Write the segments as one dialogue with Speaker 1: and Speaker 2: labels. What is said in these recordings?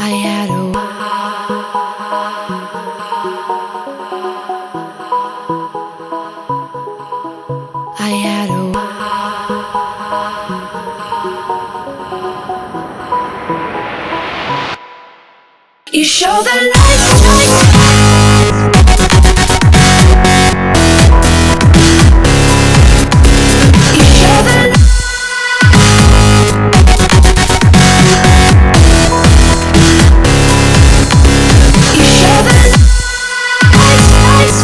Speaker 1: I had a I had a You show the lights. You show the lights. You show the lights.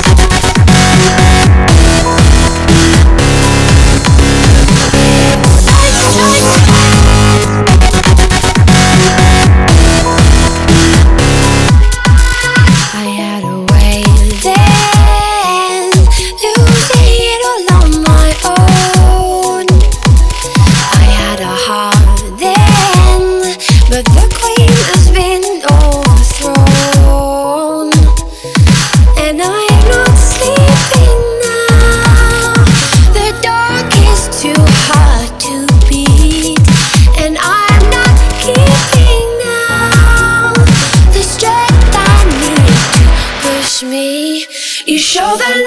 Speaker 1: I had a way then, losing it all on my own. I had a heart then, but the queen has been overthrown. And I am not sleeping now. The dark is too hard to beat, and I'm not keeping now the strength I need to push me. You show the